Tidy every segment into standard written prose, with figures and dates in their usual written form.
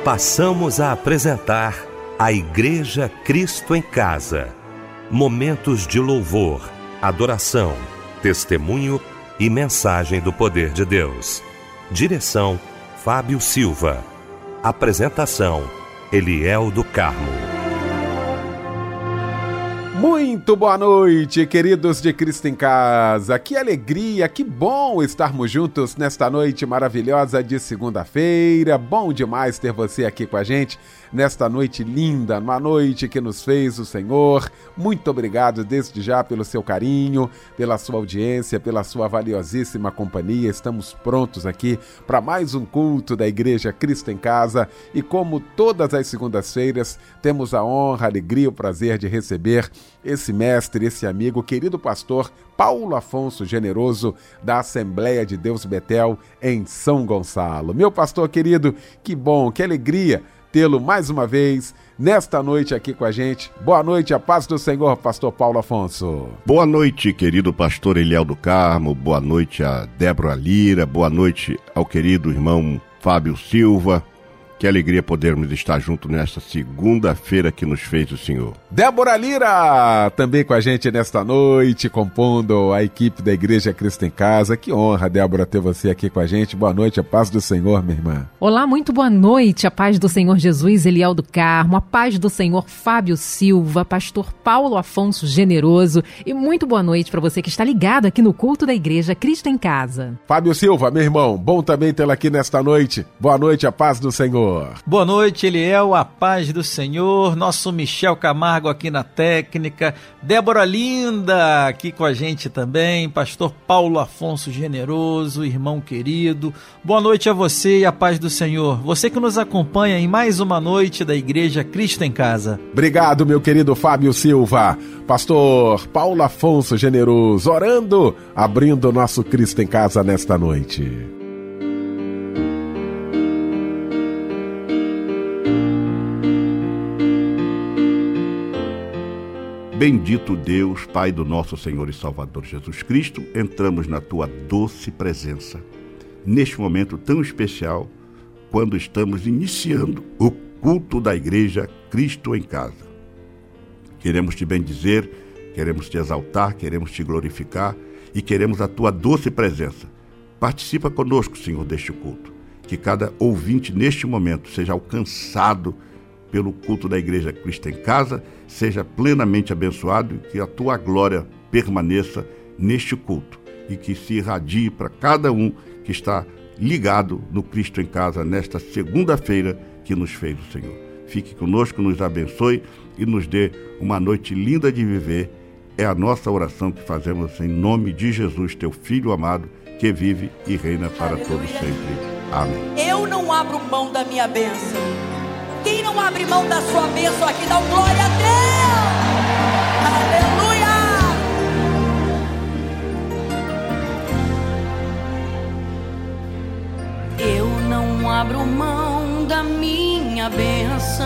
Passamos a apresentar a Igreja Cristo em Casa. Momentos de louvor, adoração, testemunho e mensagem do poder de Deus. Direção: Fábio Silva. Apresentação: Eliel do Carmo. Muito boa noite, queridos de Cristo em Casa. Que alegria, que bom estarmos juntos nesta noite maravilhosa de segunda-feira. Bom demais ter você aqui com a gente nesta noite linda, uma noite que nos fez o Senhor. Muito obrigado desde já pelo seu carinho, pela sua audiência, pela sua valiosíssima companhia. Estamos prontos aqui para mais um culto da Igreja Cristo em Casa e, como todas as segundas-feiras, temos a honra, a alegria, o prazer de receber esse mestre, esse amigo, querido pastor Paulo Afonso Generoso, da Assembleia de Deus Betel, em São Gonçalo. Meu pastor querido, que bom, que alegria tê-lo mais uma vez nesta noite aqui com a gente. Boa noite, a paz do Senhor, pastor Paulo Afonso. Boa noite, querido pastor Eliel do Carmo, boa noite a Débora Lira, boa noite ao querido irmão Fábio Silva. Que alegria podermos estar juntos nesta segunda-feira que nos fez o Senhor. Débora Lira, também com a gente nesta noite, compondo a equipe da Igreja Cristo em Casa. Que honra, Débora, ter você aqui com a gente. Boa noite, a paz do Senhor, minha irmã. Olá, muito boa noite, a paz do Senhor Jesus, Eliel do Carmo, a paz do Senhor Fábio Silva, pastor Paulo Afonso Generoso, e muito boa noite para você que está ligado aqui no culto da Igreja Cristo em Casa. Fábio Silva, meu irmão, bom também tê-lo aqui nesta noite. Boa noite, a paz do Senhor. Boa noite, Eliel, a paz do Senhor, nosso Michel Camargo aqui na técnica, Débora Linda aqui com a gente também, pastor Paulo Afonso Generoso, irmão querido, boa noite a você e a paz do Senhor, você que nos acompanha em mais uma noite da Igreja Cristo em Casa. Obrigado, meu querido Fábio Silva, pastor Paulo Afonso Generoso, orando, abrindo o nosso Cristo em Casa nesta noite. Bendito Deus, Pai do nosso Senhor e Salvador Jesus Cristo, entramos na Tua doce presença, neste momento tão especial, quando estamos iniciando o culto da Igreja Cristo em Casa. Queremos Te bendizer, queremos Te exaltar, queremos Te glorificar e queremos a Tua doce presença. Participa conosco, Senhor, deste culto, que cada ouvinte neste momento seja alcançado pelo culto da Igreja Cristo em Casa, seja plenamente abençoado e que a Tua glória permaneça neste culto e que se irradie para cada um que está ligado no Cristo em Casa nesta segunda-feira que nos fez o Senhor. Fique conosco, nos abençoe e nos dê uma noite linda de viver. É a nossa oração que fazemos em nome de Jesus, Teu Filho amado, que vive e reina para todos sempre. Amém. Eu não abro mão da minha bênção. Quem não abre mão da sua bênção aqui, dá glória a Deus. Aleluia. Eu não abro mão da minha bênção.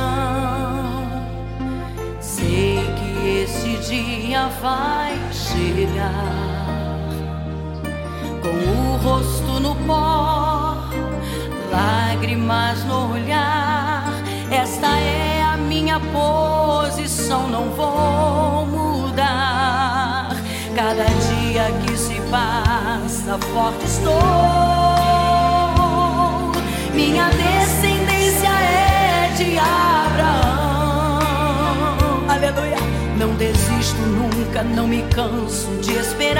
Sei que esse dia vai chegar. Com o rosto no pó, lágrimas no olhar. Esta é a minha posição, não vou mudar. Cada dia que se passa, forte estou. Minha descendência é de Abraão. Aleluia. Não desisto nunca, não me canso de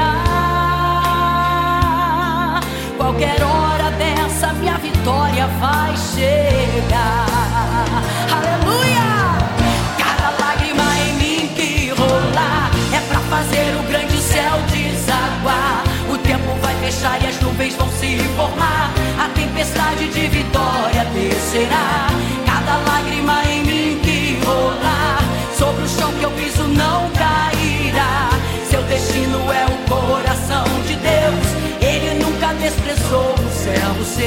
esperar. Qualquer hora dessa minha vitória vai chegar. Aleluia! Cada lágrima em mim que rolar é pra fazer o grande céu desaguar. O tempo vai fechar e as nuvens vão se formar. A tempestade de vitória descerá. Cada lágrima em mim que rolar, sobre o chão que eu piso não cairá. Seu destino é o coração de Deus. Ele nunca desprezou o servo seu.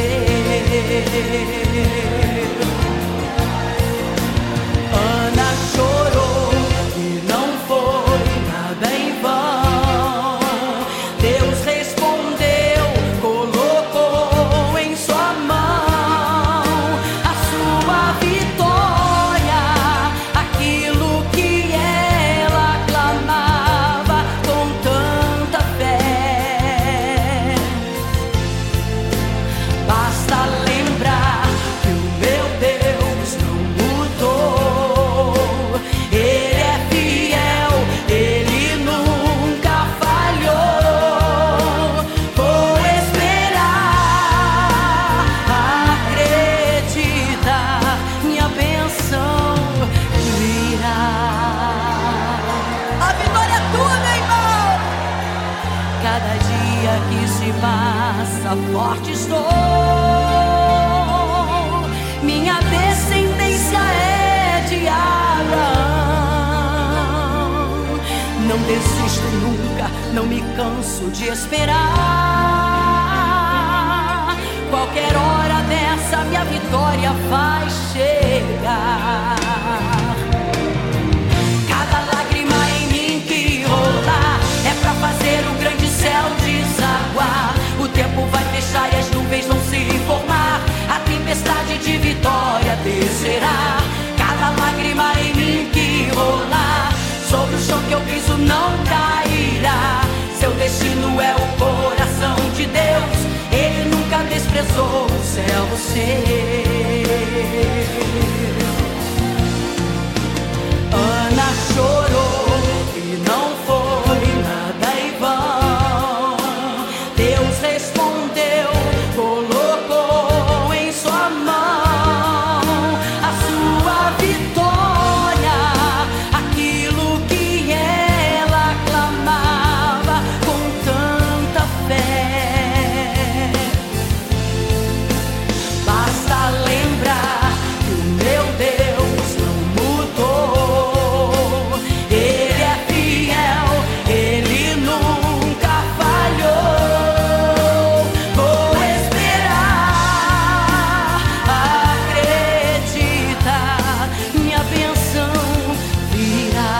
Ana chorou e não foi nada em vão. Deus respondeu, colocou em sua mão a sua vida. cada dia que se passa, forte estou. Minha descendência é de Abraão. Não desisto nunca, não me canso de esperar. Qualquer hora dessa minha vitória vai chegar. Cada lágrima em mim que rolar é pra fazer o grande céu desaguar. O tempo vai fechar e as nuvens vão se formar. A tempestade de vitória descerá. Cada lágrima em mim que rolar, sobre o chão que eu piso não cairá. Seu destino é o coração de Deus. Ele nunca desprezou o servo seu. Ana chorou e não foi nada em vão. Deus respondeu, colocou em sua mão a sua vitória, aquilo que ela clamava com tanta fé. Basta lembrar que o meu Deus não mudou. Ele é fiel, ele nunca falhou. Vou esperar, acreditar, minha bênção virá.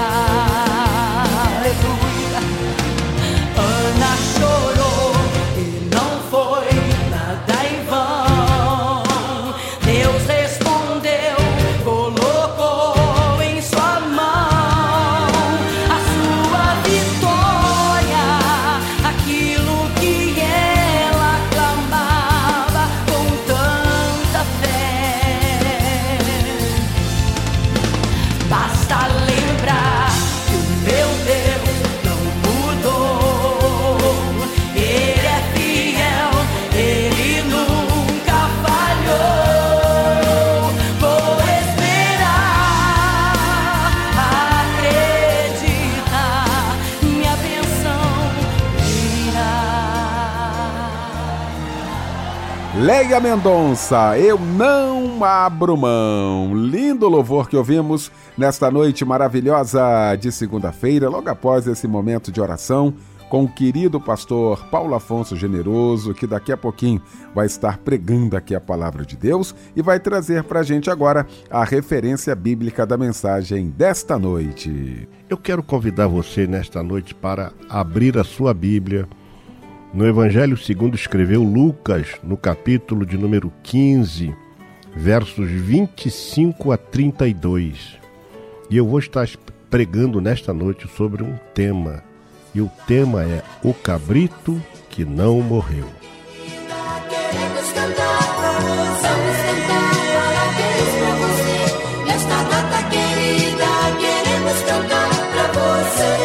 Aleluia. Ana chorou e não foi nada em vão. Deus respondeu, colocou em sua mão a sua vitória, aquilo que ela clamava com tanta fé. Basta lembrar que o meu Deus não mudou. Ele é fiel, ele nunca falhou. Vou esperar, acreditar, minha bênção virá. Leia Mendonça, eu não abro mão. Lindo louvor que ouvimos nesta noite maravilhosa de segunda-feira, logo após esse momento de oração com o querido pastor Paulo Afonso Generoso, que daqui a pouquinho vai estar pregando aqui a palavra de Deus e vai trazer para a gente agora a referência bíblica da mensagem desta noite. Eu quero convidar você nesta noite para abrir a sua Bíblia no Evangelho segundo escreveu Lucas, no capítulo de número 15, versos 25 a 32. E eu vou estar pregando nesta noite sobre um tema. E o tema é O Cabrito que Não Morreu. Queremos cantar, vamos cantar, parabéns pra você. Nesta data querida, queremos cantar pra você.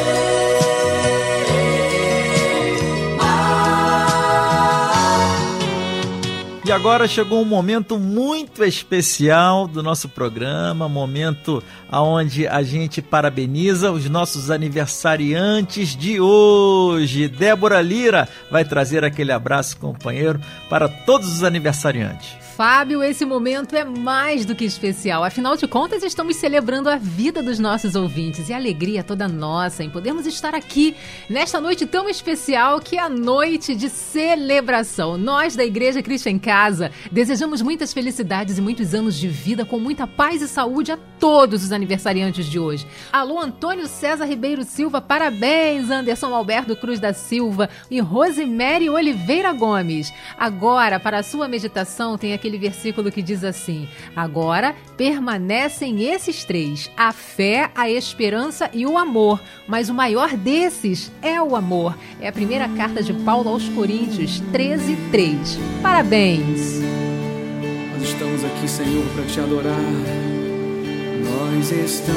E agora chegou um momento muito especial do nosso programa, momento onde a gente parabeniza os nossos aniversariantes de hoje. Débora Lira vai trazer aquele abraço, companheiro, para todos os aniversariantes. Fábio, esse momento é mais do que especial. Afinal de contas, estamos celebrando a vida dos nossos ouvintes e a alegria toda nossa em podermos estar aqui nesta noite tão especial que é a noite de celebração. Nós da Igreja Cristo em Casa desejamos muitas felicidades e muitos anos de vida com muita paz e saúde a todos os aniversariantes de hoje. Alô, Antônio César Ribeiro Silva, parabéns, Anderson Alberto Cruz da Silva e Rosemary Oliveira Gomes. Agora, para a sua meditação, tem aquele versículo que diz assim: agora permanecem esses três, a fé, a esperança e o amor, mas o maior desses é o amor. É a primeira carta de Paulo aos Coríntios 13:3. Parabéns! Nós estamos aqui, Senhor, para te adorar. Nós estamos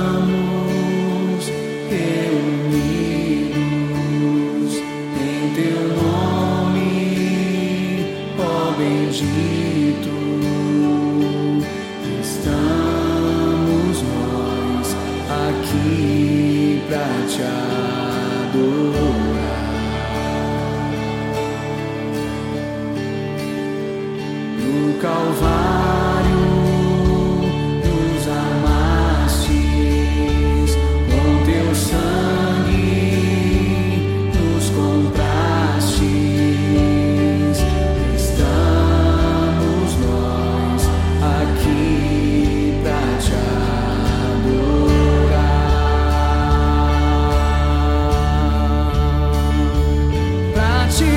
reunidos em teu nome, ó bendito. Estamos nós aqui para te adorar. Calvário nos amastes, com teu sangue nos comprastes. Estamos nós aqui pra te adorar, pra te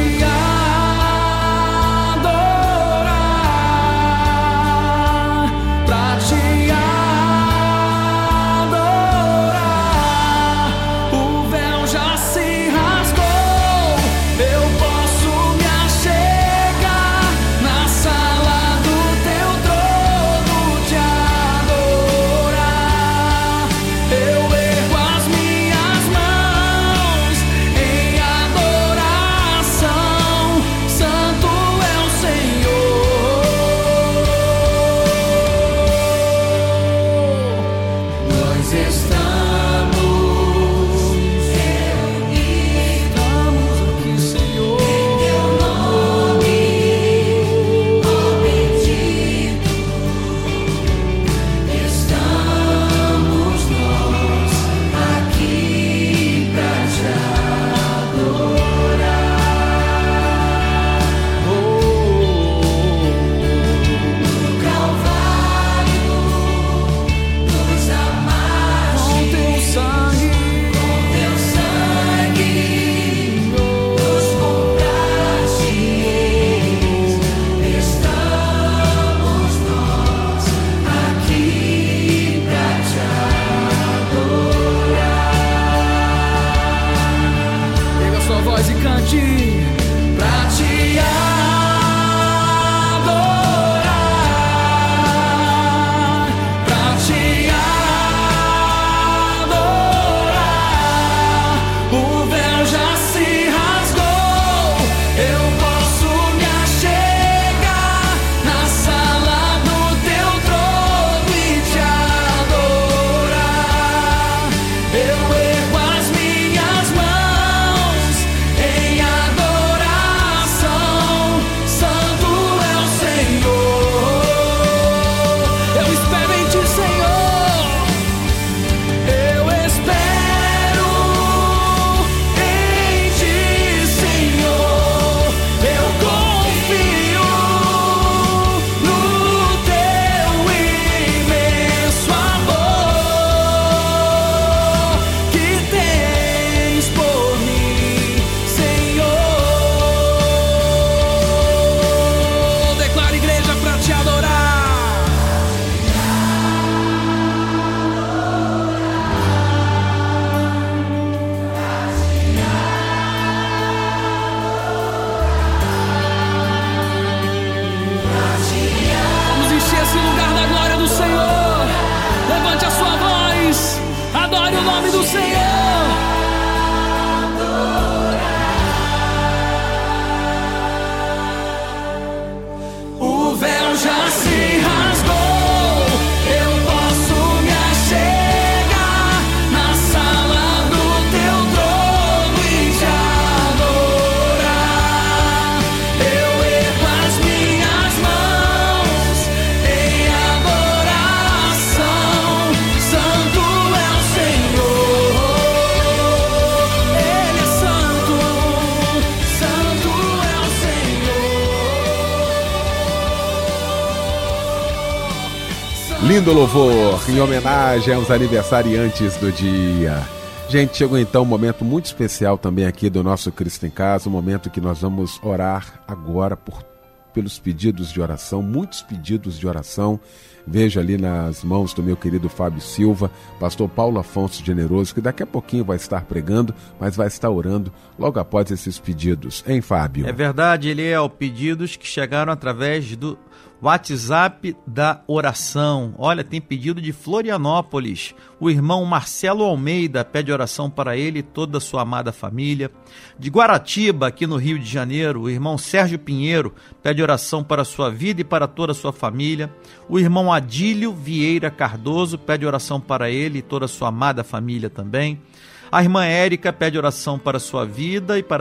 Lindo louvor em homenagem aos aniversariantes do dia. Gente, chegou então um momento muito especial também aqui do nosso Cristo em Casa, um momento que nós vamos orar agora pelos pedidos de oração, muitos pedidos de oração. Vejo ali nas mãos do meu querido Fábio Silva, pastor Paulo Afonso Generoso, que daqui a pouquinho vai estar pregando, mas vai estar orando logo após esses pedidos. Hein, Fábio? É verdade, Eliel, pedidos que chegaram através do WhatsApp da oração. Olha, tem pedido de Florianópolis. O irmão Marcelo Almeida pede oração para ele e toda a sua amada família. De Guaratiba, aqui no Rio de Janeiro, o irmão Sérgio Pinheiro pede oração para a sua vida e para toda a sua família. O irmão Adílio Vieira Cardoso pede oração para ele e toda a sua amada família também. A irmã Érica pede oração para a sua vida e para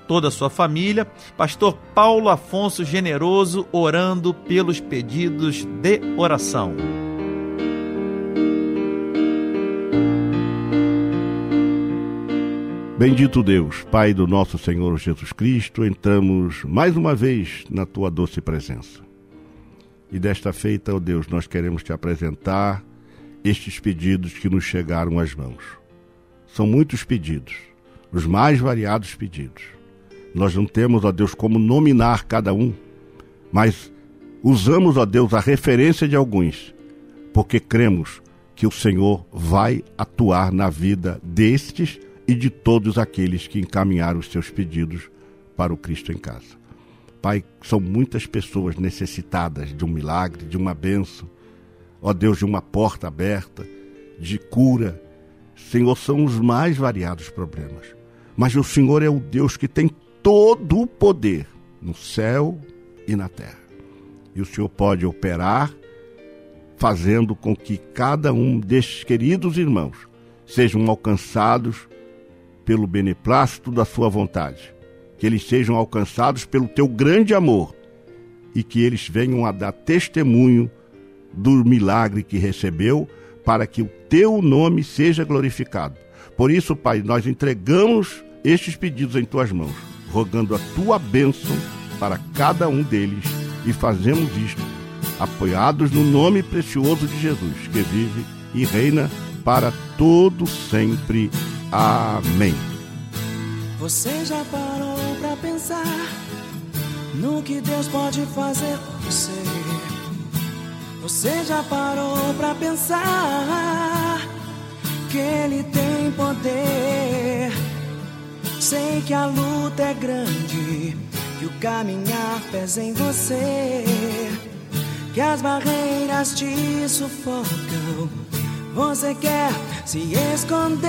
toda a sua família. Pastor Paulo Afonso Generoso orando pelos pedidos de oração. Bendito Deus, Pai do nosso Senhor Jesus Cristo, entramos mais uma vez na Tua doce presença. E desta feita, ó Deus, nós queremos Te apresentar estes pedidos que nos chegaram às mãos. São muitos pedidos, os mais variados pedidos. Nós não temos, ó Deus, como nominar cada um, mas usamos, ó Deus, a referência de alguns, porque cremos que o Senhor vai atuar na vida destes e de todos aqueles que encaminharam os seus pedidos para o Cristo em Casa. Pai, são muitas pessoas necessitadas de um milagre, de uma bênção, ó Deus, de uma porta aberta, de cura. Senhor, são os mais variados problemas. Mas o Senhor é o Deus que tem todo o poder no céu e na terra. E o Senhor pode operar, fazendo com que cada um destes queridos irmãos sejam alcançados pelo beneplácito da sua vontade, que eles sejam alcançados pelo teu grande amor e que eles venham a dar testemunho do milagre que recebeu, para que o teu nome seja glorificado. Por isso, Pai, nós entregamos estes pedidos em tuas mãos, rogando a tua bênção para cada um deles, e fazemos isto apoiados no nome precioso de Jesus, que vive e reina para todo sempre. Amém. Você já parou pra pensar no que Deus pode fazer por você? Você já parou pra pensar que Ele tem poder? Sei que a luta é grande, que o caminhar pesa em você, que as barreiras te sufocam. Você quer se esconder,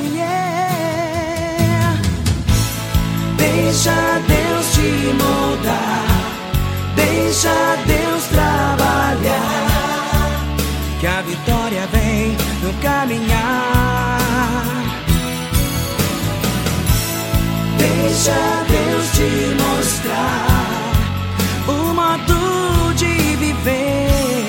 Deixa Deus te moldar, deixa Deus trabalhar, que a vitória vem no caminhar. Deixa Deus te mostrar o modo de viver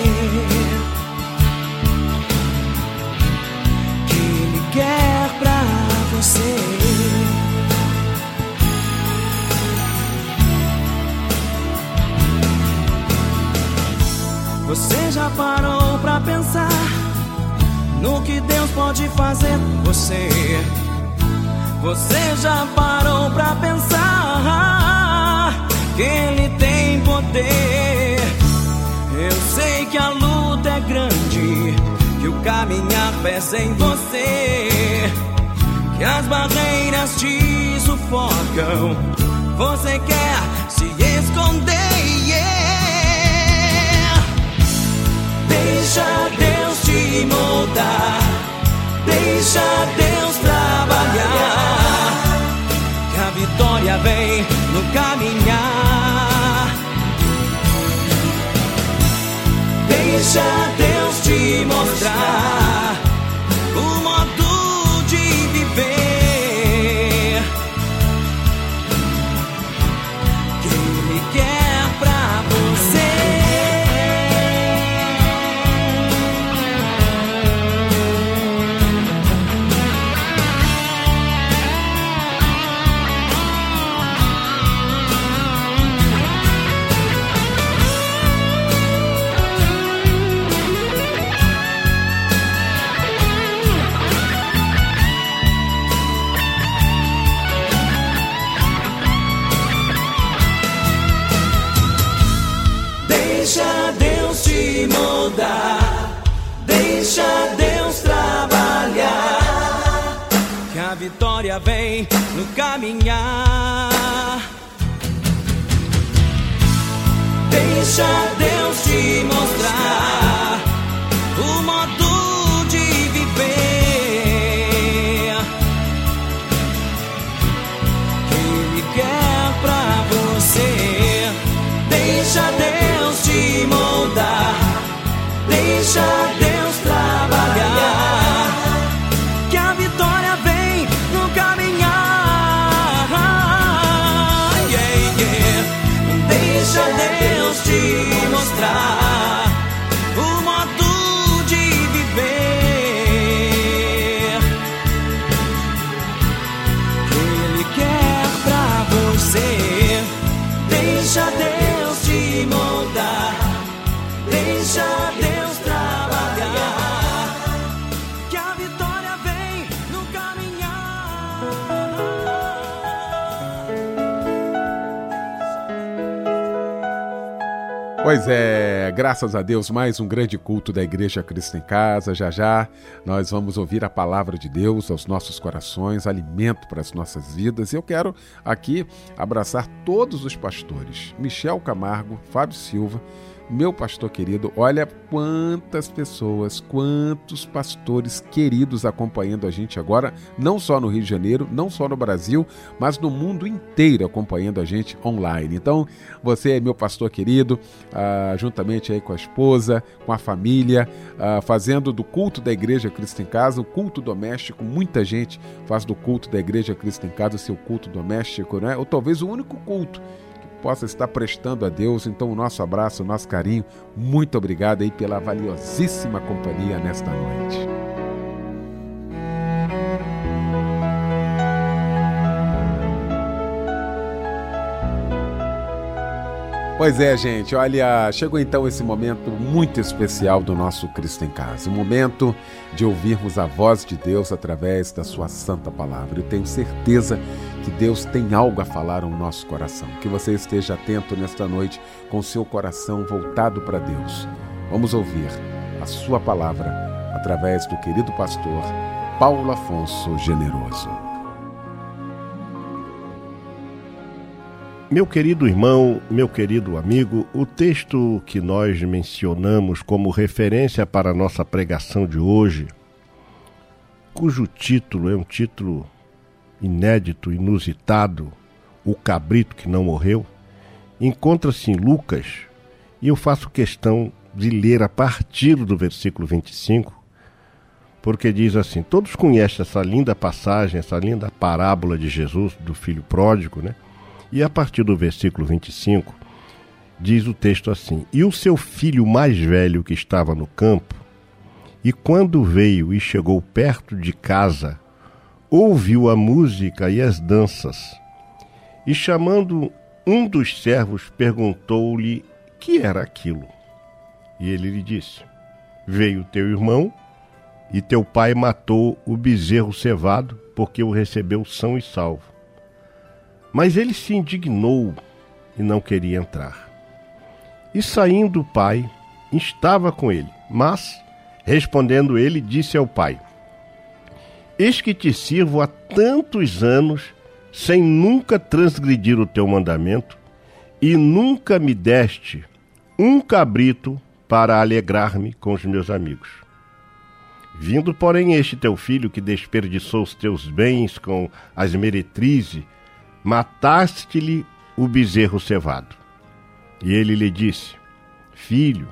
que Ele quer pra você. Você já parou pra pensar no que Deus pode fazer por você? Você já parou pra pensar que Ele tem poder? Eu sei que a luta é grande, que o caminhar pesa em você, que as barreiras te sufocam. Você quer se esconder, Deixa Deus te moldar, deixa Deus trabalhar, que a vitória vem no caminhar. Deixa Deus te mostrar o modo de viver que Ele quer pra você. Deixa Deus te moldar, deixa Deus trabalhar, que a vitória vem no caminhar. Deixa Deus te mostrar o modo de viver que Ele quer pra você. Deixa Deus te moldar, deixa Deus trabalhar, que a vitória vem no caminhar. Pois é, graças a Deus, mais um grande culto da Igreja Cristo em Casa. Já já nós vamos ouvir a palavra de Deus aos nossos corações, alimento para as nossas vidas. E eu quero aqui abraçar todos os pastores, Michel Camargo, Fábio Silva, meu pastor querido. Olha quantas pessoas, quantos pastores queridos acompanhando a gente agora, não só no Rio de Janeiro, não só no Brasil, mas no mundo inteiro acompanhando a gente online. Então, você é meu pastor querido, juntamente aí com a esposa, com a família, fazendo do culto da Igreja Cristo em Casa, o culto doméstico. Muita gente faz do culto da Igreja Cristo em Casa o seu culto doméstico, né? Ou talvez o único culto possa estar prestando a Deus. Então o nosso abraço, o nosso carinho, muito obrigado aí pela valiosíssima companhia nesta noite. Pois é, gente, olha, chegou então esse momento muito especial do nosso Cristo em Casa, o momento de ouvirmos a voz de Deus através da sua santa palavra. Eu tenho certeza que Deus tem algo a falar no nosso coração, que você esteja atento nesta noite com o seu coração voltado para Deus. Vamos ouvir a sua palavra através do querido pastor Paulo Afonso Generoso. Meu querido irmão, meu querido amigo, o texto que nós mencionamos como referência para a nossa pregação de hoje, cujo título é um título inédito, inusitado, O Cabrito que Não Morreu, encontra-se em Lucas, e eu faço questão de ler a partir do versículo 25, porque diz assim: todos conhecem essa linda passagem, essa linda parábola de Jesus, do filho pródigo, né? E a partir do versículo 25, diz o texto assim: e o seu filho mais velho que estava no campo, e quando veio e chegou perto de casa, ouviu a música e as danças, e chamando um dos servos, perguntou-lhe que era aquilo. E ele lhe disse: veio teu irmão, e teu pai matou o bezerro cevado, porque o recebeu são e salvo. Mas ele se indignou e não queria entrar. E saindo o pai, estava com ele. Mas, respondendo ele, disse ao pai: eis que te sirvo há tantos anos, sem nunca transgredir o teu mandamento, e nunca me deste um cabrito para alegrar-me com os meus amigos. Vindo, porém, este teu filho, que desperdiçou os teus bens com as meretrizes, mataste-lhe o bezerro cevado. E ele lhe disse: filho,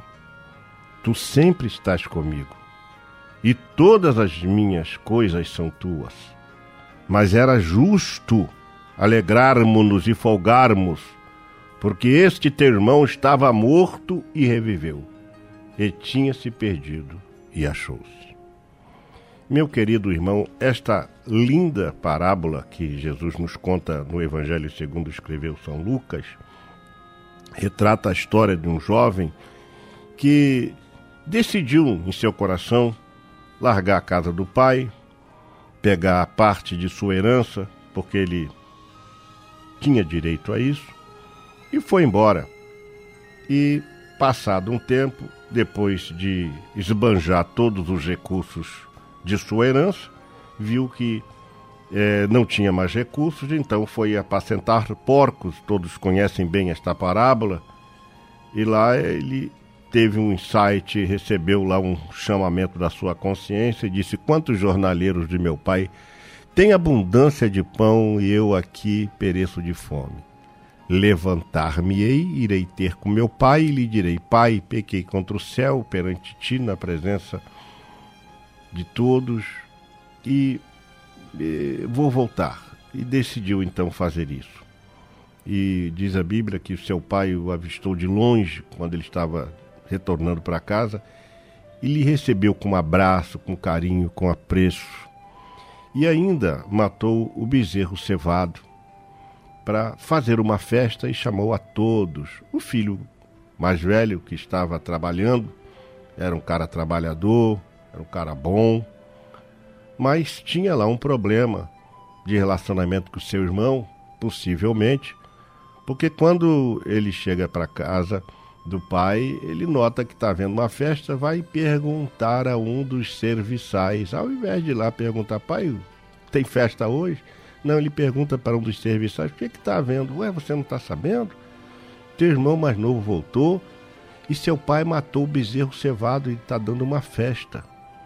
tu sempre estás comigo, e todas as minhas coisas são tuas. Mas era justo alegrarmos-nos e folgarmos, porque este teu irmão estava morto e reviveu, e tinha se perdido e achou-se. Meu querido irmão, esta linda parábola que Jesus nos conta no Evangelho segundo escreveu São Lucas, retrata a história de um jovem que decidiu em seu coração largar a casa do pai, pegar a parte de sua herança, porque ele tinha direito a isso, e foi embora. E, passado um tempo, depois de esbanjar todos os recursos de sua herança, viu que não tinha mais recursos, então foi apacentar porcos. Todos conhecem bem esta parábola, e lá ele teve um insight, recebeu lá um chamamento da sua consciência e disse: quantos jornaleiros de meu pai têm abundância de pão e eu aqui pereço de fome? Levantar-me-ei, irei ter com meu pai e lhe direi: pai, pequei contra o céu perante ti na presença de todos, e vou voltar. E decidiu então fazer isso. E diz a Bíblia que o seu pai o avistou de longe quando ele estava retornando para casa, e lhe recebeu com abraço, com carinho, com apreço, e ainda matou o bezerro cevado para fazer uma festa, e chamou a todos. O filho mais velho, que estava trabalhando, era um cara trabalhador, era um cara bom, mas tinha lá um problema de relacionamento com o seu irmão, possivelmente, porque quando ele chega para casa, do pai, ele nota que está havendo uma festa, vai perguntar a um dos serviçais, ao invés de ir lá perguntar, pai, tem festa hoje? Não, ele pergunta para um dos serviçais, o que está havendo? Ué, você não está sabendo? Teu irmão mais novo voltou e seu pai matou o bezerro cevado e está dando uma festa.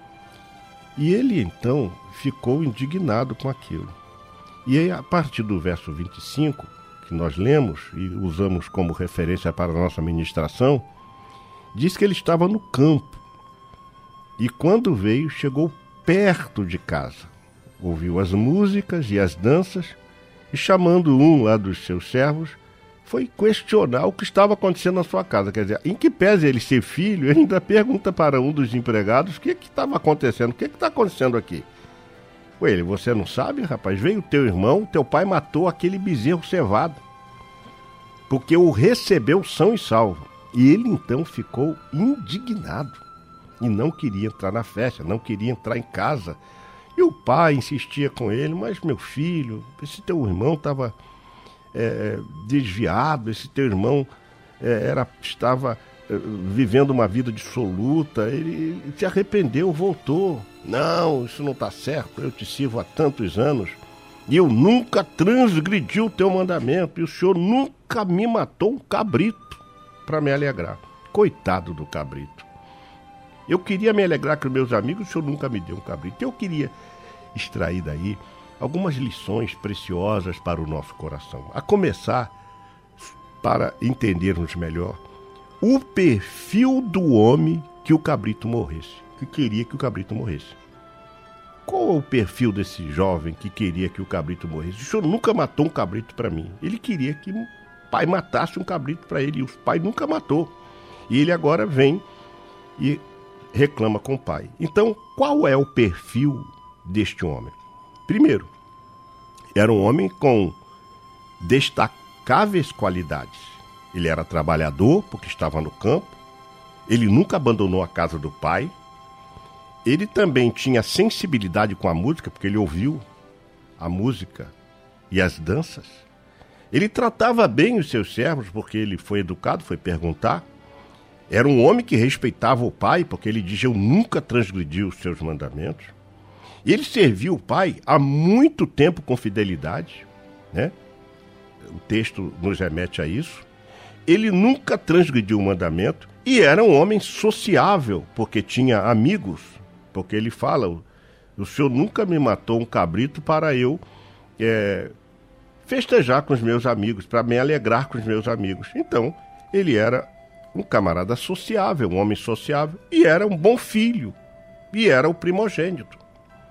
E ele então ficou indignado com aquilo. E aí, a partir do verso 25, que nós lemos e usamos como referência para a nossa ministração, diz que ele estava no campo. E quando veio, chegou perto de casa. Ouviu as músicas e as danças e, chamando um lá dos seus servos, foi questionar o que estava acontecendo na sua casa. Quer dizer, em que pese ele ser filho, ele ainda pergunta para um dos empregados o que estava acontecendo, o que está acontecendo aqui. Ué, você não sabe, rapaz? Veio teu irmão, teu pai matou aquele bezerro cevado, porque o recebeu são e salvo. E ele então ficou indignado e não queria entrar na festa, não queria entrar em casa. E o pai insistia com ele, mas meu filho, esse teu irmão estava desviado, esse teu irmão estava vivendo uma vida dissoluta, ele se arrependeu, voltou. Não, isso não está certo, eu te sirvo há tantos anos e eu nunca transgredi o teu mandamento e o senhor nunca me matou um cabrito para me alegrar. Coitado do cabrito. Eu queria me alegrar com meus amigos, o senhor nunca me deu um cabrito. Eu queria extrair daí algumas lições preciosas para o nosso coração. A começar, para entendermos melhor, o perfil do homem que o cabrito morresse, que queria que o cabrito morresse. Qual é o perfil desse jovem que queria que o cabrito morresse? O senhor nunca matou um cabrito para mim. Ele queria que o pai matasse um cabrito para ele, e o pai nunca matou. E ele agora vem e reclama com o pai. Então, qual é o perfil deste homem? Primeiro, era um homem com destacáveis qualidades. Ele era trabalhador, porque estava no campo. Ele nunca abandonou a casa do pai. Ele também tinha sensibilidade com a música, porque ele ouviu a música e as danças. Ele tratava bem os seus servos, porque ele foi educado, foi perguntar. Era um homem que respeitava o pai, porque ele diz, eu nunca transgredi os seus mandamentos. E ele serviu o pai há muito tempo com fidelidade, né? O texto nos remete a isso. Ele nunca transgrediu o mandamento e era um homem sociável, porque tinha amigos. Porque ele fala, o senhor nunca me matou um cabrito para eu festejar com os meus amigos, para me alegrar com os meus amigos. Então, ele era um camarada sociável, um homem sociável, e era um bom filho, e era o primogênito.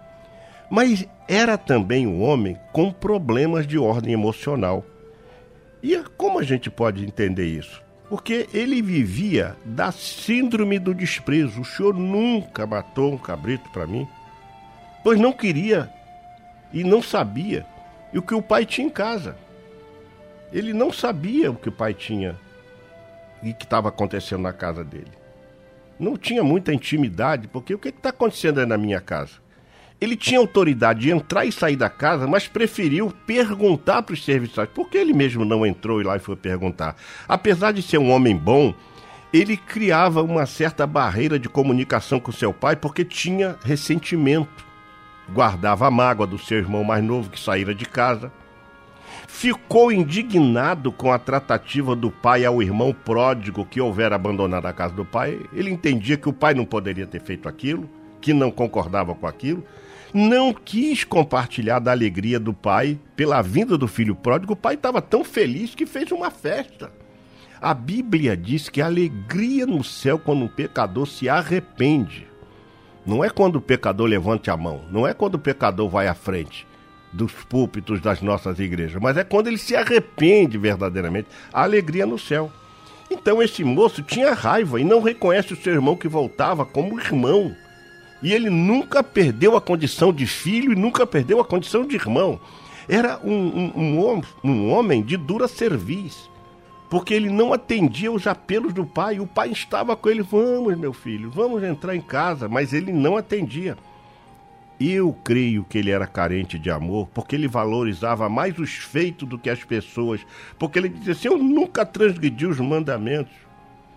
Mas era também um homem com problemas de ordem emocional. E como a gente pode entender isso? Porque ele vivia da síndrome do desprezo. O senhor nunca matou um cabrito para mim, pois não queria e não sabia o que o pai tinha em casa. Ele não sabia o que o pai tinha e que estava acontecendo na casa dele. Não tinha muita intimidade, porque o que está acontecendo aí na minha casa? Ele tinha autoridade de entrar e sair da casa, mas preferiu perguntar para os serviçais. Por que ele mesmo não entrou lá e foi perguntar? Apesar de ser um homem bom, ele criava uma certa barreira de comunicação com seu pai, porque tinha ressentimento. Guardava a mágoa do seu irmão mais novo que saíra de casa. Ficou indignado com a tratativa do pai ao irmão pródigo que houvera abandonado a casa do pai. Ele entendia que o pai não poderia ter feito aquilo, que não concordava com aquilo. Não quis compartilhar da alegria do pai pela vinda do filho pródigo. O pai estava tão feliz que fez uma festa. A Bíblia diz que a alegria no céu quando um pecador se arrepende. Não é quando o pecador levante a mão, não é quando o pecador vai à frente dos púlpitos das nossas igrejas, mas é quando ele se arrepende verdadeiramente. A alegria no céu. Então esse moço tinha raiva e não reconhece o seu irmão que voltava como irmão. E ele nunca perdeu a condição de filho e nunca perdeu a condição de irmão. Era um homem de dura cerviz, porque ele não atendia os apelos do pai. O pai estava com ele, vamos meu filho, vamos entrar em casa, mas ele não atendia. Eu creio que ele era carente de amor, porque ele valorizava mais os feitos do que as pessoas, porque ele dizia assim, eu nunca transgredi os mandamentos.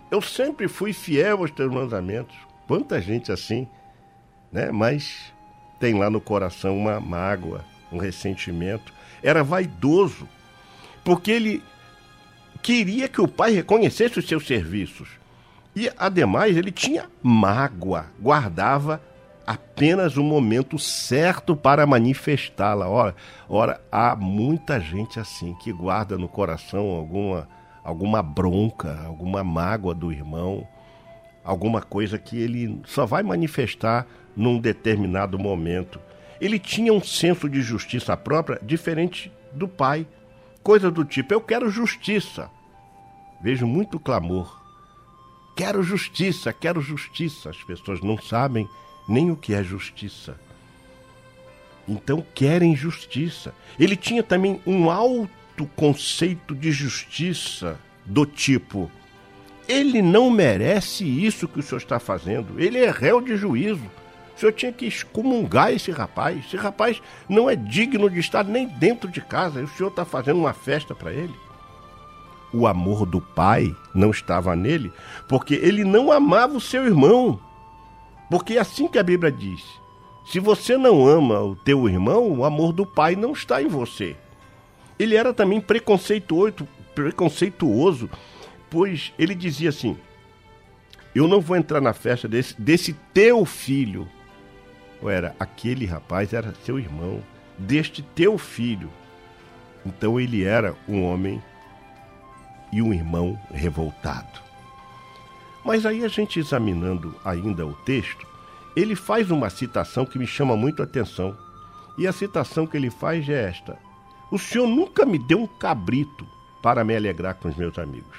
eu sempre fui fiel aos teus mandamentos. Quanta gente assim, né? Mas tem lá no coração uma mágoa, um ressentimento. Era vaidoso, porque ele queria que o pai reconhecesse os seus serviços. E, ademais, ele tinha mágoa, guardava apenas o momento certo para manifestá-la. Ora, há muita gente assim, que guarda no coração alguma bronca, alguma mágoa do irmão, alguma coisa que ele só vai manifestar num determinado momento. Ele tinha um senso de justiça própria diferente do pai. Coisa do tipo, eu quero justiça. Vejo muito clamor. Quero justiça, quero justiça. As pessoas não sabem nem o que é justiça. Então querem justiça. Ele tinha também um alto conceito de justiça do tipo, ele não merece isso que o senhor está fazendo. Ele é réu de juízo. O senhor tinha que excomungar esse rapaz. Esse rapaz não é digno de estar nem dentro de casa. E o senhor está fazendo uma festa para ele. O amor do pai não estava nele, porque ele não amava o seu irmão. Porque é assim que a Bíblia diz. Se você não ama o teu irmão, o amor do pai não está em você. Ele era também preconceituoso, pois ele dizia assim, eu não vou entrar na festa desse teu filho. Aquele rapaz era seu irmão, deste teu filho. Então ele era um homem e um irmão revoltado. Mas aí a gente examinando ainda o texto, ele faz uma citação que me chama muito a atenção. E a citação que ele faz é esta: o senhor nunca me deu um cabrito para me alegrar com os meus amigos.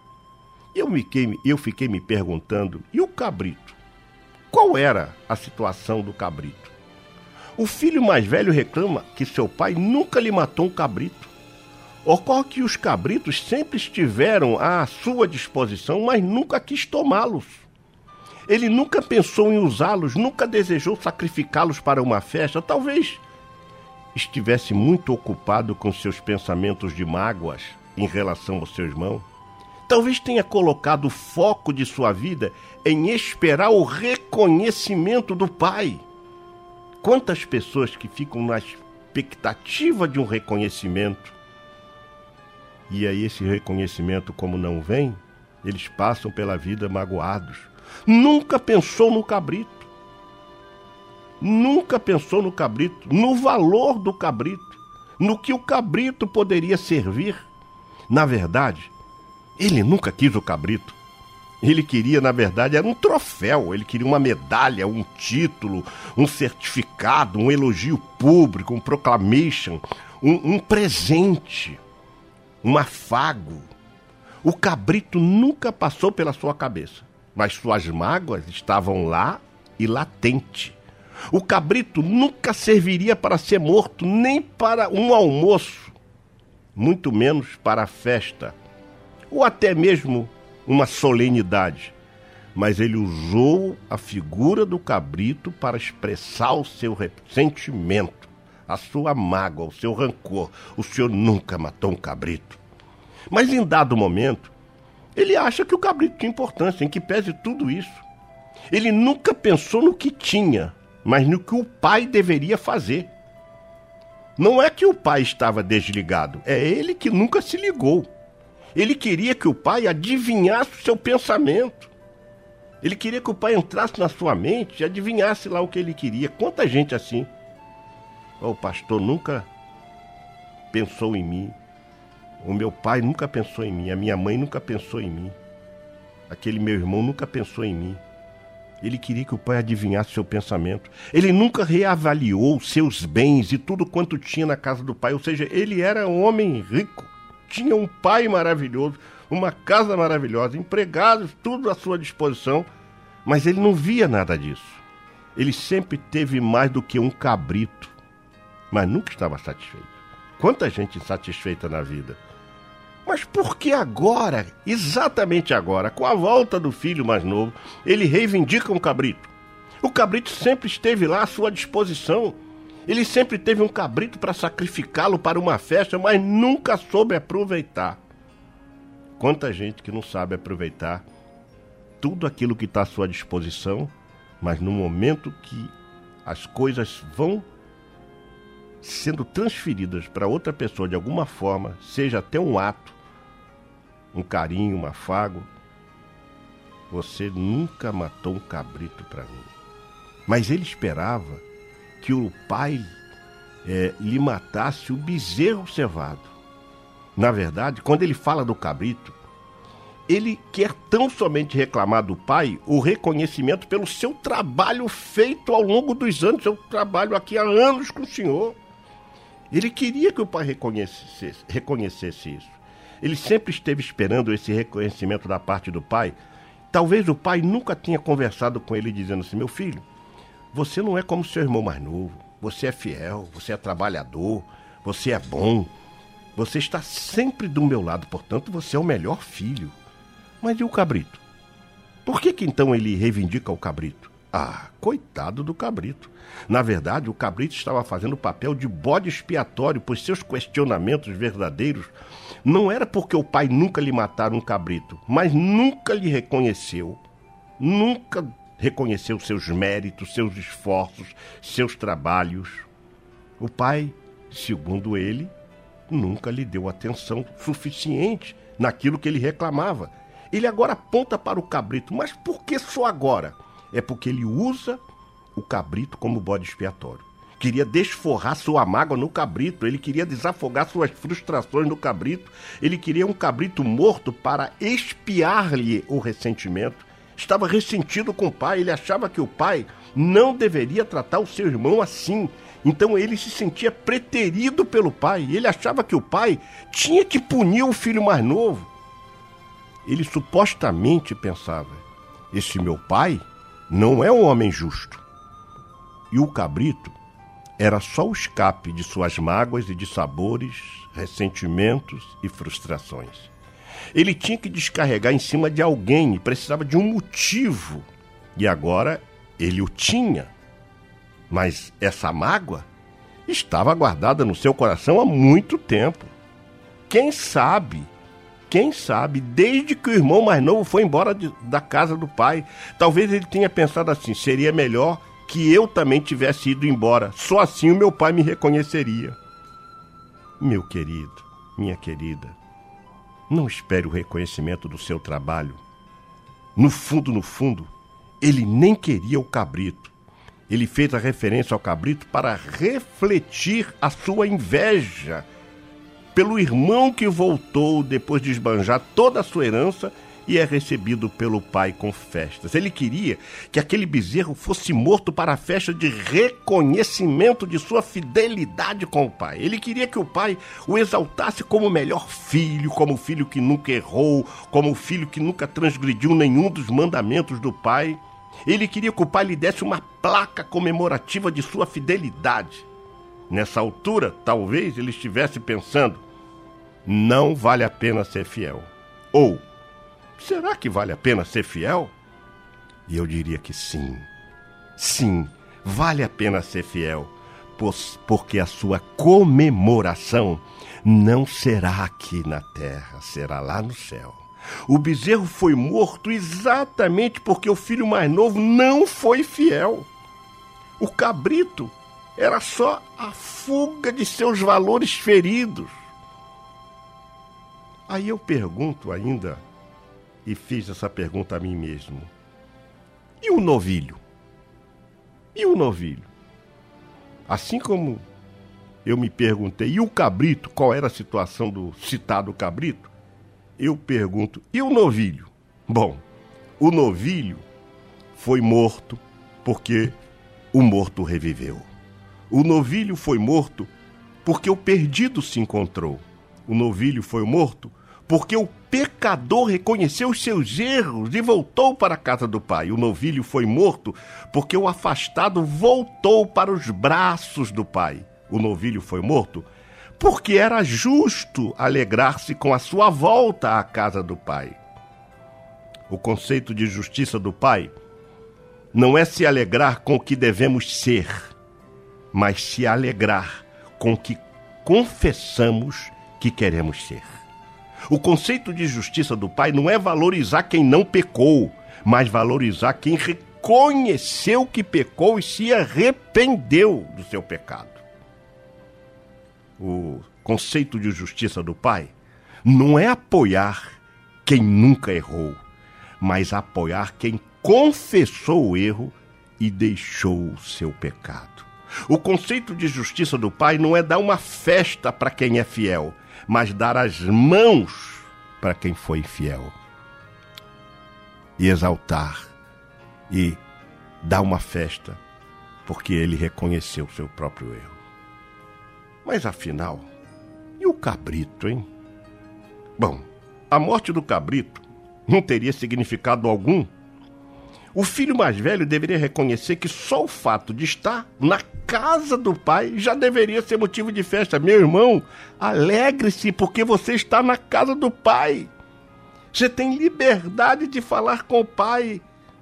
Eu fiquei me perguntando, e o cabrito? Qual era a situação do cabrito? O filho mais velho reclama que seu pai nunca lhe matou um cabrito. Ocorre que os cabritos sempre estiveram à sua disposição, mas nunca quis tomá-los. Ele nunca pensou em usá-los, nunca desejou sacrificá-los para uma festa. Talvez estivesse muito ocupado com seus pensamentos de mágoas em relação ao seu irmão. Talvez tenha colocado o foco de sua vida em esperar o reconhecimento do pai. Quantas pessoas que ficam na expectativa de um reconhecimento, e aí esse reconhecimento, como não vem, eles passam pela vida magoados. Nunca pensou no cabrito. Nunca pensou no cabrito, no valor do cabrito, no que o cabrito poderia servir. Na verdade, ele nunca quis o cabrito. Ele queria, na verdade, era um troféu. Ele queria uma medalha, um título, um certificado, um elogio público, um proclamation, um presente, um afago. O cabrito nunca passou pela sua cabeça, mas suas mágoas estavam lá e latente. O cabrito nunca serviria para ser morto, nem para um almoço, muito menos para a festa, ou até mesmo uma solenidade. Mas ele usou a figura do cabrito para expressar o seu ressentimento, a sua mágoa, o seu rancor. O senhor nunca matou um cabrito. Mas em dado momento, ele acha que o cabrito tinha importância, em que pese tudo isso. Ele nunca pensou no que tinha, mas no que o pai deveria fazer. Não é que o pai estava desligado, é ele que nunca se ligou. Ele queria que o pai adivinhasse o seu pensamento. Ele queria que o pai entrasse na sua mente e adivinhasse lá o que ele queria. Quanta gente assim. O pastor nunca pensou em mim. O meu pai nunca pensou em mim. A minha mãe nunca pensou em mim. Aquele meu irmão nunca pensou em mim. Ele queria que o pai adivinhasse o seu pensamento. Ele nunca reavaliou seus bens e tudo quanto tinha na casa do pai. Ou seja, ele era um homem rico. Tinha um pai maravilhoso, uma casa maravilhosa, empregados, tudo à sua disposição. Mas ele não via nada disso. Ele sempre teve mais do que um cabrito, mas nunca estava satisfeito. Quanta gente insatisfeita na vida. Mas por que agora, exatamente agora, com a volta do filho mais novo, ele reivindica um cabrito? O cabrito sempre esteve lá à sua disposição. Ele sempre teve um cabrito para sacrificá-lo para uma festa, mas nunca soube aproveitar. Quanta gente que não sabe aproveitar tudo aquilo que está à sua disposição, mas no momento que as coisas vão sendo transferidas para outra pessoa de alguma forma, seja até um ato, um carinho, um afago, você nunca matou um cabrito para mim. Mas ele esperava que o pai lhe matasse o bezerro cevado. Na verdade, quando ele fala do cabrito, ele quer tão somente reclamar do pai o reconhecimento pelo seu trabalho feito ao longo dos anos, seu trabalho aqui há anos com o senhor. Ele queria que o pai reconhecesse isso. Ele sempre esteve esperando esse reconhecimento da parte do pai. Talvez o pai nunca tenha conversado com ele dizendo assim: meu filho, você não é como seu irmão mais novo. Você é fiel, você é trabalhador, você é bom. Você está sempre do meu lado, portanto você é o melhor filho. Mas e o cabrito? Por que então ele reivindica o cabrito? Ah, coitado do cabrito. Na verdade, o cabrito estava fazendo o papel de bode expiatório, pois seus questionamentos verdadeiros não era porque o pai nunca lhe matara um cabrito, mas nunca lhe reconheceu. Nunca reconheceu seus méritos, seus esforços, seus trabalhos. O pai, segundo ele, nunca lhe deu atenção suficiente naquilo que ele reclamava. Ele agora aponta para o cabrito, mas por que só agora? É porque ele usa o cabrito como bode expiatório. Queria desforrar sua mágoa no cabrito, ele queria desafogar suas frustrações no cabrito, ele queria um cabrito morto para expiar-lhe o ressentimento. Estava ressentido com o pai, ele achava que o pai não deveria tratar o seu irmão assim. Então ele se sentia preterido pelo pai, ele achava que o pai tinha que punir o filho mais novo. Ele supostamente pensava: esse meu pai não é um homem justo. E o cabrito era só o escape de suas mágoas e de sabores, ressentimentos e frustrações. Ele tinha que descarregar em cima de alguém e precisava de um motivo. E agora ele o tinha. Mas essa mágoa estava guardada no seu coração há muito tempo. Quem sabe, desde que o irmão mais novo foi embora da casa do pai, talvez ele tenha pensado assim: seria melhor que eu também tivesse ido embora, só assim o meu pai me reconheceria. Meu querido, minha querida, não espere o reconhecimento do seu trabalho. No fundo, ele nem queria o cabrito. Ele fez a referência ao cabrito para refletir a sua inveja pelo irmão que voltou depois de esbanjar toda a sua herança e é recebido pelo pai com festas. Ele queria que aquele bezerro fosse morto para a festa de reconhecimento de sua fidelidade com o pai. Ele queria que o pai o exaltasse como o melhor filho, como o filho que nunca errou, como o filho que nunca transgrediu nenhum dos mandamentos do pai. Ele queria que o pai lhe desse uma placa comemorativa de sua fidelidade. Nessa altura, talvez ele estivesse pensando: não vale a pena ser fiel. Ou, será que vale a pena ser fiel? E eu diria que sim. Sim, vale a pena ser fiel, porque a sua comemoração não será aqui na terra, será lá no céu. O bezerro foi morto exatamente porque o filho mais novo não foi fiel. O cabrito era só a fuga de seus valores feridos. Aí eu pergunto ainda, e fiz essa pergunta a mim mesmo: e o novilho? E o novilho? Assim como eu me perguntei, e o cabrito, qual era a situação do citado cabrito? Eu pergunto, e o novilho? Bom, o novilho foi morto porque o morto reviveu. O novilho foi morto porque o perdido se encontrou. O novilho foi morto porque o pecador reconheceu os seus erros e voltou para a casa do pai. O novilho foi morto porque o afastado voltou para os braços do pai. O novilho foi morto porque era justo alegrar-se com a sua volta à casa do pai. O conceito de justiça do pai não é se alegrar com o que devemos ser, mas se alegrar com o que confessamos que queremos ser. O conceito de justiça do pai não é valorizar quem não pecou, mas valorizar quem reconheceu que pecou e se arrependeu do seu pecado. O conceito de justiça do Pai não é apoiar quem nunca errou, mas apoiar quem confessou o erro e deixou o seu pecado. O conceito de justiça do Pai não é dar uma festa para quem é fiel, mas dar as mãos para quem foi infiel. E exaltar e dar uma festa porque ele reconheceu o seu próprio erro. Mas afinal, e o cabrito, hein? Bom, a morte do cabrito não teria significado algum. O filho mais velho deveria reconhecer que só o fato de estar na casa do pai já deveria ser motivo de festa. Meu irmão, alegre-se porque você está na casa do pai. Você tem liberdade de falar com o pai.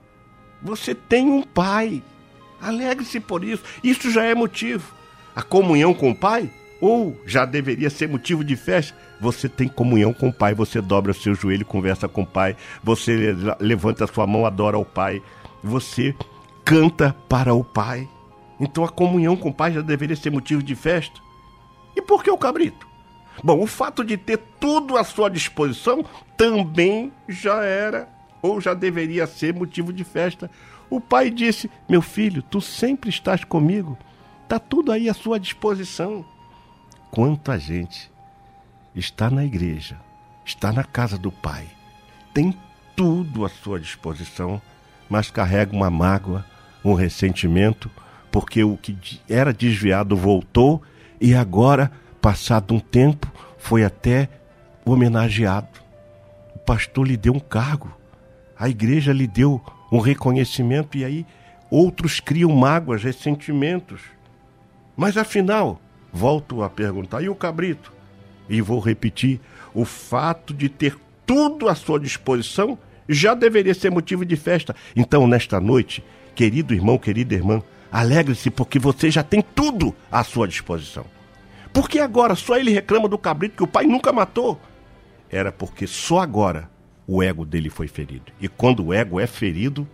Você tem um pai. Alegre-se por isso. Isso já é motivo. A comunhão com o pai, ou já deveria ser motivo de festa. Você tem comunhão com o pai, você dobra o seu joelho, conversa com o pai, você levanta a sua mão, adora o pai, você canta para o pai. Então a comunhão com o pai já deveria ser motivo de festa. E por que o cabrito? Bom, o fato de ter tudo à sua disposição também já era, ou já deveria ser motivo de festa. O pai disse: meu filho, tu sempre estás comigo, está tudo aí à sua disposição. Quanta gente está na igreja, está na casa do pai, tem tudo à sua disposição, mas carrega uma mágoa, um ressentimento, porque o que era desviado voltou e agora, passado um tempo, foi até homenageado. O pastor lhe deu um cargo, a igreja lhe deu um reconhecimento, e aí outros criam mágoas, ressentimentos. Mas afinal, volto a perguntar, e o cabrito? E vou repetir, o fato de ter tudo à sua disposição já deveria ser motivo de festa. Então, nesta noite, querido irmão, querida irmã, alegre-se porque você já tem tudo à sua disposição. Por que agora só ele reclama do cabrito que o pai nunca matou? Era porque só agora o ego dele foi ferido. E quando o ego é ferido,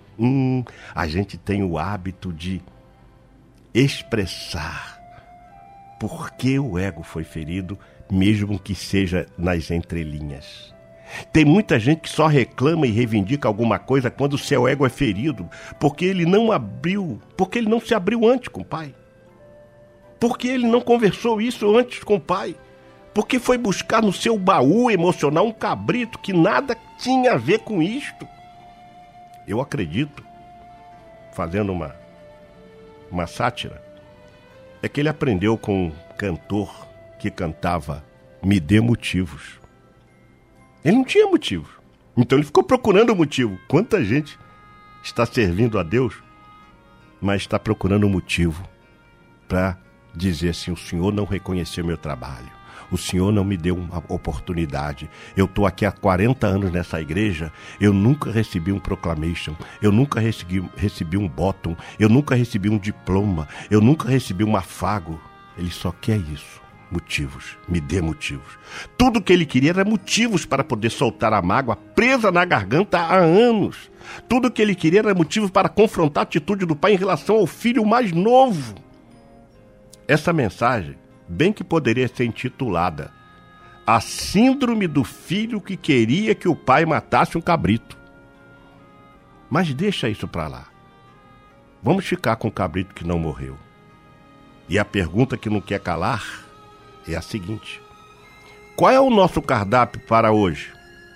a gente tem o hábito de expressar por que o ego foi ferido, mesmo que seja nas entrelinhas. Tem muita gente que só reclama e reivindica alguma coisa quando o seu ego é ferido, porque ele não se abriu antes com o pai. Porque ele não conversou isso antes com o pai. Porque foi buscar no seu baú emocional um cabrito que nada tinha a ver com isto. Eu acredito, fazendo uma sátira, é que ele aprendeu com um cantor que cantava "Me dê motivos". Ele não tinha motivo, então ele ficou procurando motivo. Quanta gente está servindo a Deus, mas está procurando motivo para dizer assim: o Senhor não reconheceu meu trabalho, o Senhor não me deu uma oportunidade, eu estou aqui há 40 anos nessa igreja, eu nunca recebi um proclamation, eu nunca recebi um bottom, eu nunca recebi um diploma, eu nunca recebi um afago. Ele só quer isso. Motivos, me dê motivos. Tudo que ele queria era motivos para poder soltar a mágoa presa na garganta há anos. Tudo que ele queria era motivos para confrontar a atitude do pai em relação ao filho mais novo. Essa mensagem bem que poderia ser intitulada "A Síndrome do Filho que Queria que o Pai Matasse um Cabrito". Mas deixa isso para lá. Vamos ficar com o cabrito que não morreu. E a pergunta que não quer calar é a seguinte: qual é o nosso cardápio para hoje?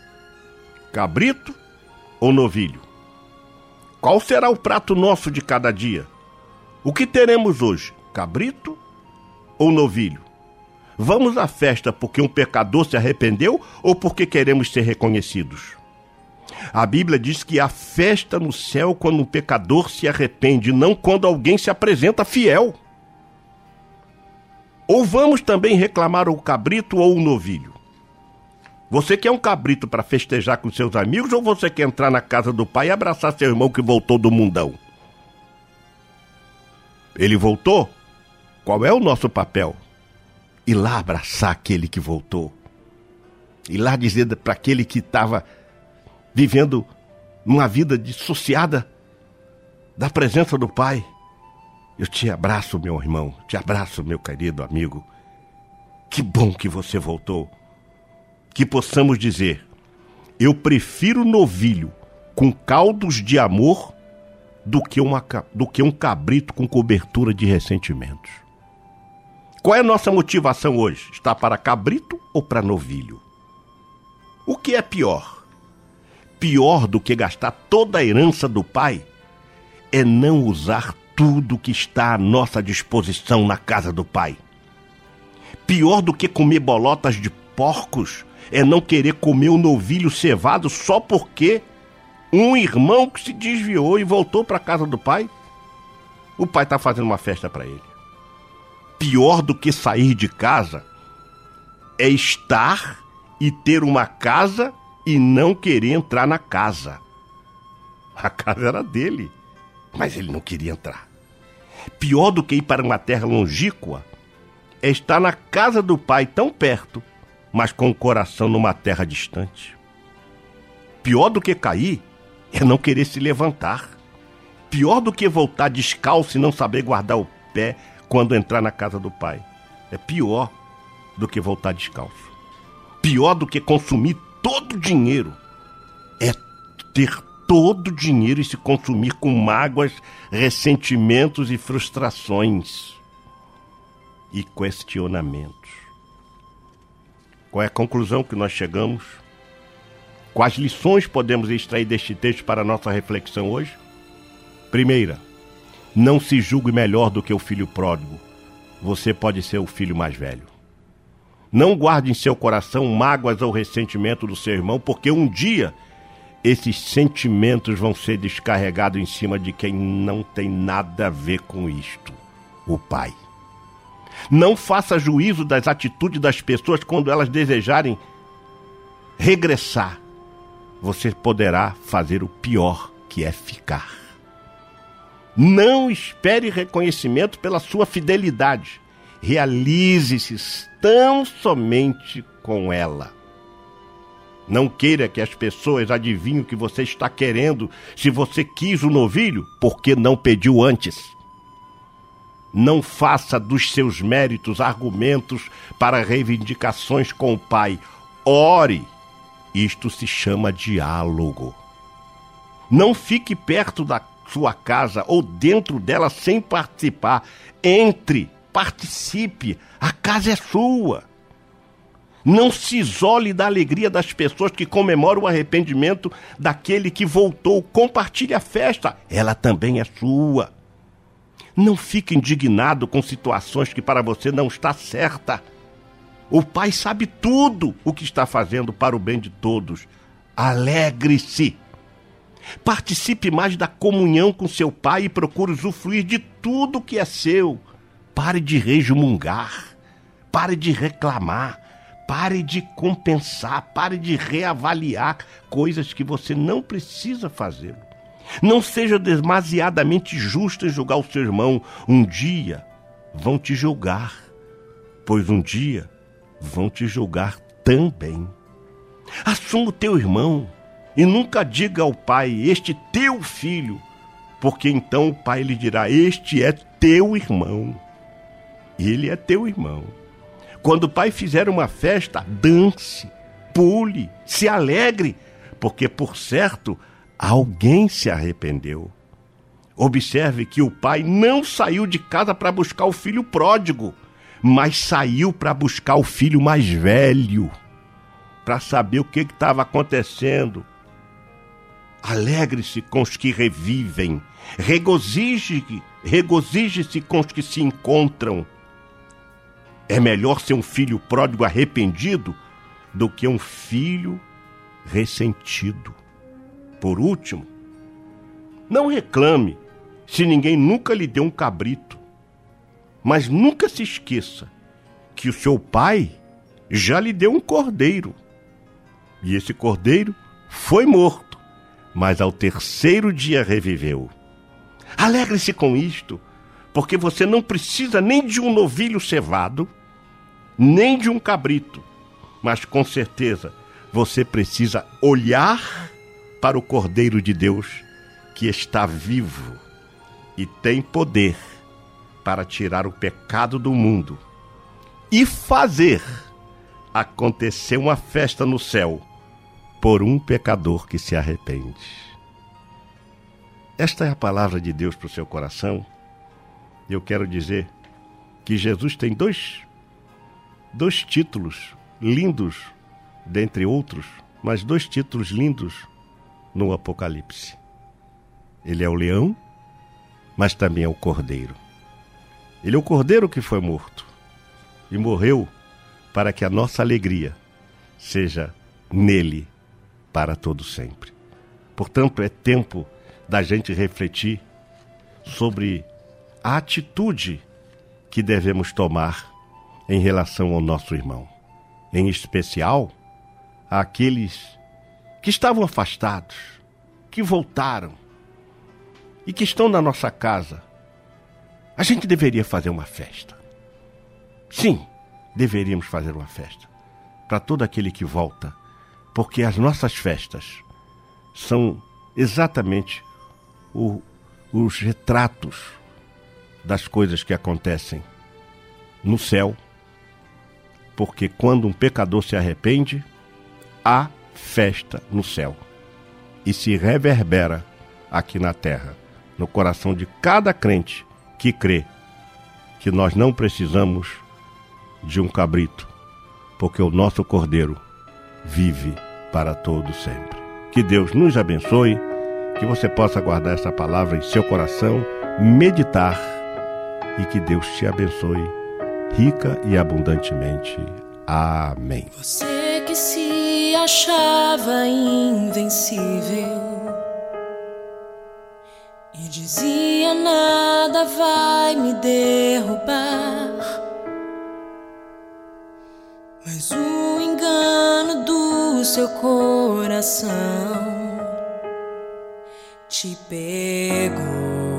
Cabrito ou novilho? Qual será o prato nosso de cada dia? O que teremos hoje? Cabrito ou novilho? Vamos à festa porque um pecador se arrependeu ou porque queremos ser reconhecidos? A Bíblia diz que há festa no céu quando um pecador se arrepende, não quando alguém se apresenta fiel. Ou vamos também reclamar o cabrito ou o novilho? Você quer um cabrito para festejar com seus amigos ou você quer entrar na casa do pai e abraçar seu irmão que voltou do mundão? Ele voltou? Qual é o nosso papel? Ir lá abraçar aquele que voltou. Ir lá dizer para aquele que estava vivendo numa vida dissociada da presença do Pai. Eu te abraço, meu irmão, te abraço, meu querido amigo. Que bom que você voltou. Que possamos dizer: eu prefiro novilho com caldos de amor do que um cabrito com cobertura de ressentimentos. Qual é a nossa motivação hoje? Está para cabrito ou para novilho? O que é pior? Pior do que gastar toda a herança do pai é não usar tudo que está à nossa disposição na casa do pai. Pior do que comer bolotas de porcos é não querer comer o novilho cevado só porque um irmão que se desviou e voltou para a casa do pai, o pai está fazendo uma festa para ele. Pior do que sair de casa é estar e ter uma casa e não querer entrar na casa. A casa era dele, mas ele não queria entrar. Pior do que ir para uma terra longínqua é estar na casa do pai tão perto, mas com o coração numa terra distante. Pior do que cair é não querer se levantar. Pior do que voltar descalço e não saber guardar o pé quando entrar na casa do pai. É pior do que voltar descalço. Pior do que consumir todo o dinheiro é ter todo o dinheiro e se consumir com mágoas, ressentimentos e frustrações e questionamentos. Qual é a conclusão que nós chegamos? Quais lições podemos extrair deste texto para a nossa reflexão hoje? Primeira, não se julgue melhor do que o filho pródigo. Você pode ser o filho mais velho. Não guarde em seu coração mágoas ou ressentimento do seu irmão, porque um dia esses sentimentos vão ser descarregados em cima de quem não tem nada a ver com isto, o pai. Não faça juízo das atitudes das pessoas quando elas desejarem regressar. Você poderá fazer o pior, que é ficar. Não espere reconhecimento pela sua fidelidade. Realize-se tão somente com ela. Não queira que as pessoas adivinhem o que você está querendo. Se você quis o novilho, por que não pediu antes? Não faça dos seus méritos argumentos para reivindicações com o pai. Ore. Isto se chama diálogo. Não fique perto da sua casa ou dentro dela sem participar. Entre, participe. A casa é sua. Não se isole da alegria das pessoas que comemoram o arrependimento daquele que voltou. Compartilhe a festa. Ela também é sua. Não fique indignado com situações que para você não está certa. O pai sabe tudo o que está fazendo para o bem de todos. Alegre-se. Participe mais da comunhão com seu pai e procure usufruir de tudo que é seu. Pare de resmungar. Pare de reclamar. Pare de compensar. Pare de reavaliar coisas que você não precisa fazer. Não seja demasiadamente justo em julgar o seu irmão. Um dia vão te julgar, pois um dia vão te julgar também. Assuma o teu irmão e nunca diga ao pai: este teu filho, porque então o pai lhe dirá: este é teu irmão. Ele é teu irmão. Quando o pai fizer uma festa, dance, pule, se alegre, porque por certo alguém se arrependeu. Observe que o pai não saiu de casa para buscar o filho pródigo, mas saiu para buscar o filho mais velho, para saber o que estava acontecendo. Alegre-se com os que revivem, regozije-se com os que se encontram. É melhor ser um filho pródigo arrependido do que um filho ressentido. Por último, não reclame se ninguém nunca lhe deu um cabrito. Mas nunca se esqueça que o seu pai já lhe deu um cordeiro. E esse cordeiro foi morto, mas ao terceiro dia reviveu. Alegre-se com isto, porque você não precisa nem de um novilho cevado, nem de um cabrito. Mas com certeza você precisa olhar para o Cordeiro de Deus, que está vivo e tem poder para tirar o pecado do mundo e fazer acontecer uma festa no céu por um pecador que se arrepende. Esta é a palavra de Deus para o seu coração. Eu quero dizer que Jesus tem dois títulos lindos, dentre outros, mas 2 títulos lindos no Apocalipse. Ele é o leão, mas também é o cordeiro. Ele é o cordeiro que foi morto e morreu para que a nossa alegria seja nele para todo sempre. Portanto, é tempo da gente refletir sobre a atitude que devemos tomar em relação ao nosso irmão, em especial àqueles que estavam afastados, que voltaram e que estão na nossa casa. A gente deveria fazer uma festa. Sim, deveríamos fazer uma festa para todo aquele que volta, porque as nossas festas são exatamente os retratos das coisas que acontecem no céu, porque quando um pecador se arrepende, há festa no céu e se reverbera aqui na terra, no coração de cada crente que crê que nós não precisamos de um cabrito, porque o nosso Cordeiro vive para todo sempre. Que Deus nos abençoe, que você possa guardar essa palavra em seu coração, meditar, e que Deus te abençoe rica e abundantemente. Amém. Você que se achava invencível e dizia nada vai me derrubar, mas o engano do seu coração te pegou.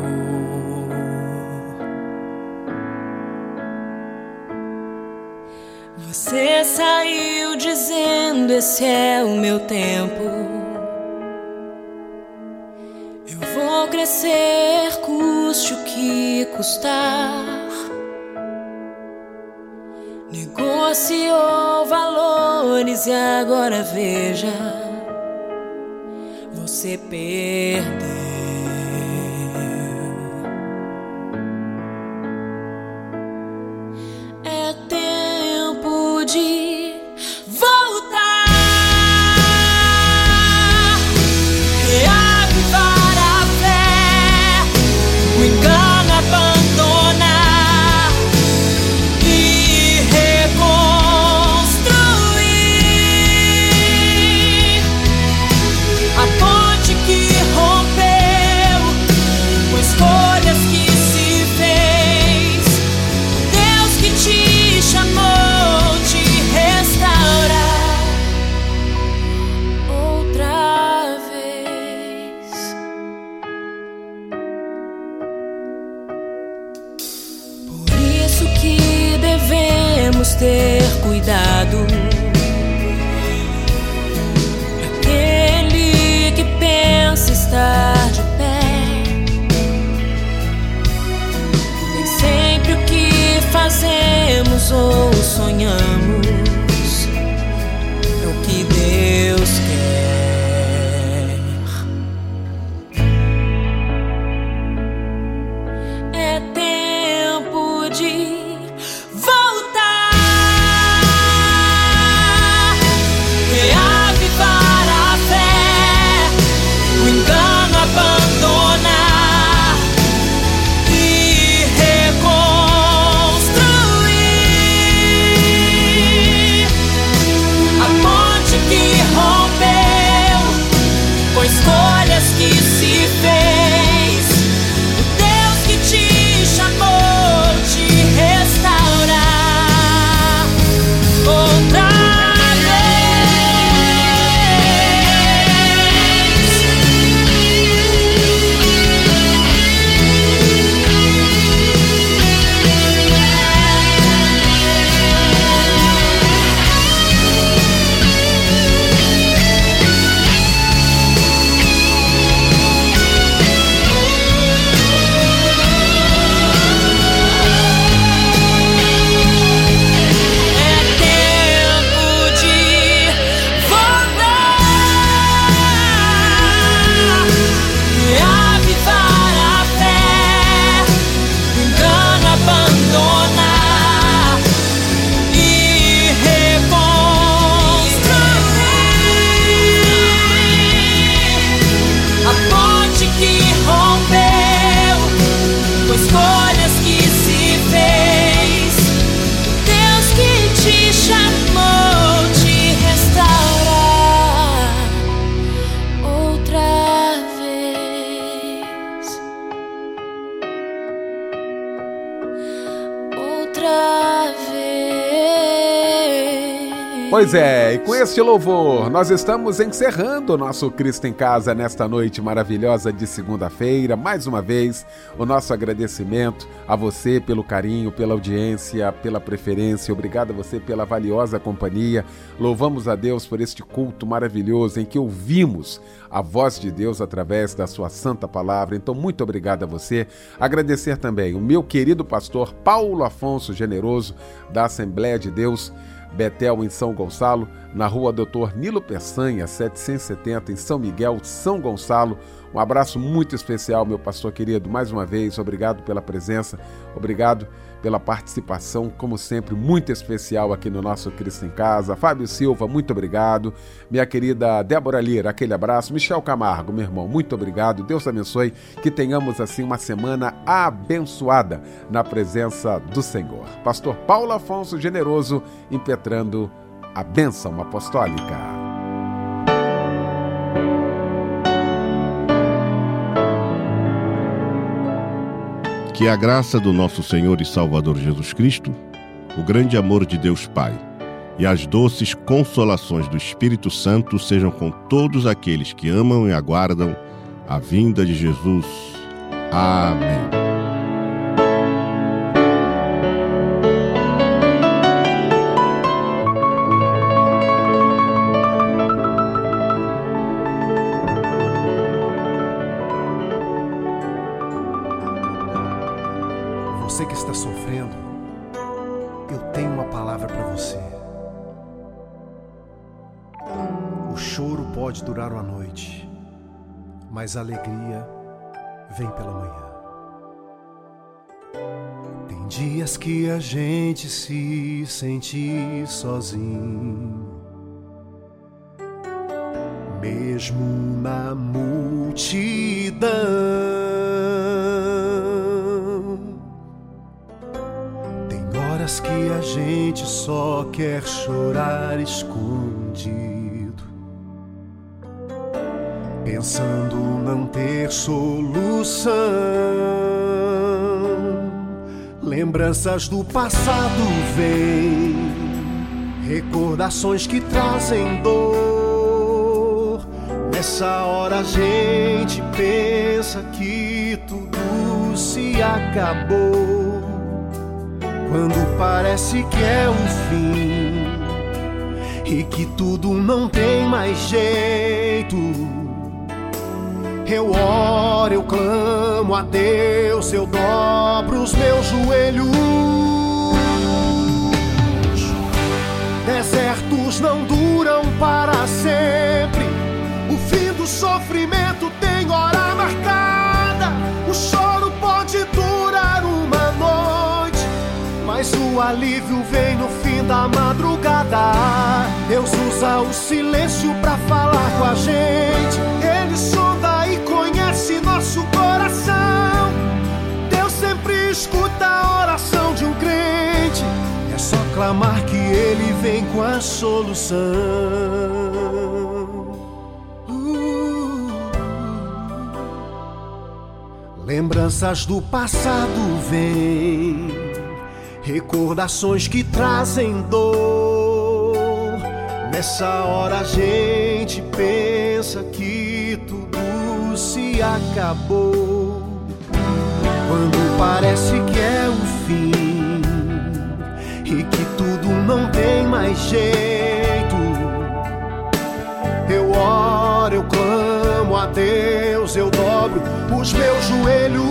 Você saiu dizendo: esse é o meu tempo, eu vou crescer, custe o que custar. Negociou valores e agora veja, você perdeu. É tempo de voltar, reavivar a fé, o engano abandonar e reconstruir a ponte que rompeu com escolhas que se fez. Deus que te chamou te restaura outra vez. Por isso que devemos ter cuidado. Aquele que pensa estar de pé, nem sempre o que fazemos ou sonhamos é o que Deus quer. É tempo de voltar, reavivar a fé, o engano abandonar e reconstruir a ponte que rompeu com escolhas que se fez. O Deus que te chamou te restaurar outra vez. Pois é, e com este louvor, nós estamos encerrando o nosso Cristo em Casa nesta noite maravilhosa de segunda-feira. Mais uma vez, o nosso agradecimento a você pelo carinho, pela audiência, pela preferência. Obrigado a você pela valiosa companhia. Louvamos a Deus por este culto maravilhoso em que ouvimos a voz de Deus através da sua santa palavra. Então, muito obrigado a você. Agradecer também o meu querido pastor Paulo Afonso Generoso, da Assembleia de Deus Betel, em São Gonçalo, na rua Dr. Nilo Peçanha, 770, em São Miguel, São Gonçalo. Um abraço muito especial, meu pastor querido. Mais uma vez, obrigado pela presença, obrigado pela participação, como sempre, muito especial aqui no nosso Cristo em Casa. Fábio Silva, muito obrigado. Minha querida Débora Lira, aquele abraço. Michel Camargo, meu irmão, muito obrigado. Deus abençoe, que tenhamos assim uma semana abençoada na presença do Senhor. Pastor Paulo Afonso Generoso, impetrando a bênção apostólica. Que a graça do nosso Senhor e Salvador Jesus Cristo, o grande amor de Deus Pai e as doces consolações do Espírito Santo sejam com todos aqueles que amam e aguardam a vinda de Jesus. Amém. Você que está sofrendo, eu tenho uma palavra para você. O choro pode durar uma noite, mas a alegria vem pela manhã. Tem dias que a gente se sente sozinho, mesmo na multidão. Que a gente só quer chorar escondido, pensando não ter solução. Lembranças do passado vêm, recordações que trazem dor. Nessa hora a gente pensa que tudo se acabou, quando parece que é o fim e que tudo não tem mais jeito. Eu oro, eu clamo a Deus, eu dobro os meus joelhos. Desertos não duram para sempre, o fim do sofrimento tem hora marcada. O choro pode durar uma noite, mas o alívio vem no fim da madrugada. Deus usa o silêncio pra falar com a gente. Ele sonda e conhece nosso coração. Deus sempre escuta a oração de um crente. É só clamar que Ele vem com a solução. Lembranças do passado vêm, recordações que trazem dor. Nessa hora a gente pensa que tudo se acabou, quando parece que é o fim e que tudo não tem mais jeito. Eu oro, eu clamo a Deus, eu dobro os meus joelhos.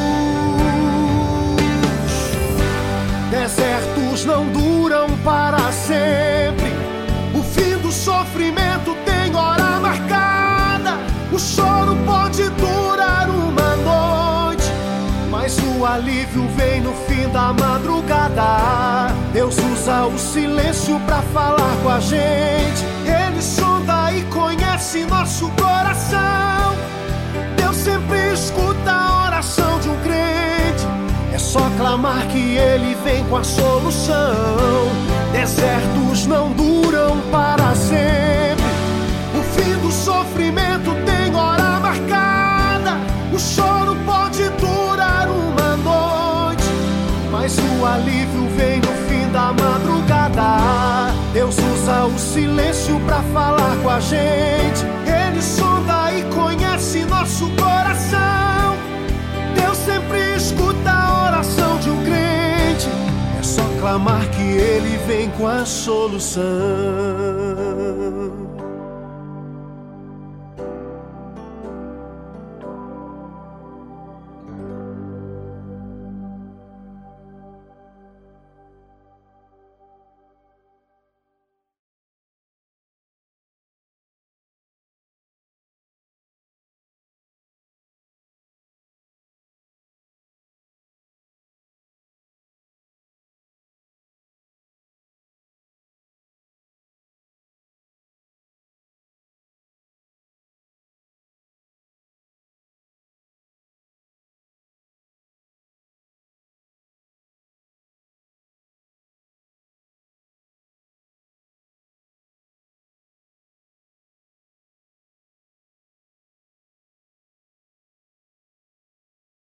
Desertos não duram para sempre, o fim do sofrimento tem hora marcada. O choro pode durar uma noite, mas o alívio vem no fim da madrugada. Deus usa o silêncio pra falar com a gente. Ele sonda e conhece nosso coração. Deus sempre escuta a oração de um crente. É só clamar que Ele vem com a solução. Desertos não duram para sempre, o fim do sofrimento tem hora marcada. O choro pode durar uma noite, mas o alívio vem no fim da madrugada. Deus usa o silêncio pra falar com a gente. Ele sonda e conhece nosso coração. Deus sempre escuta a oração de um crente. É só clamar que Ele vem com a solução.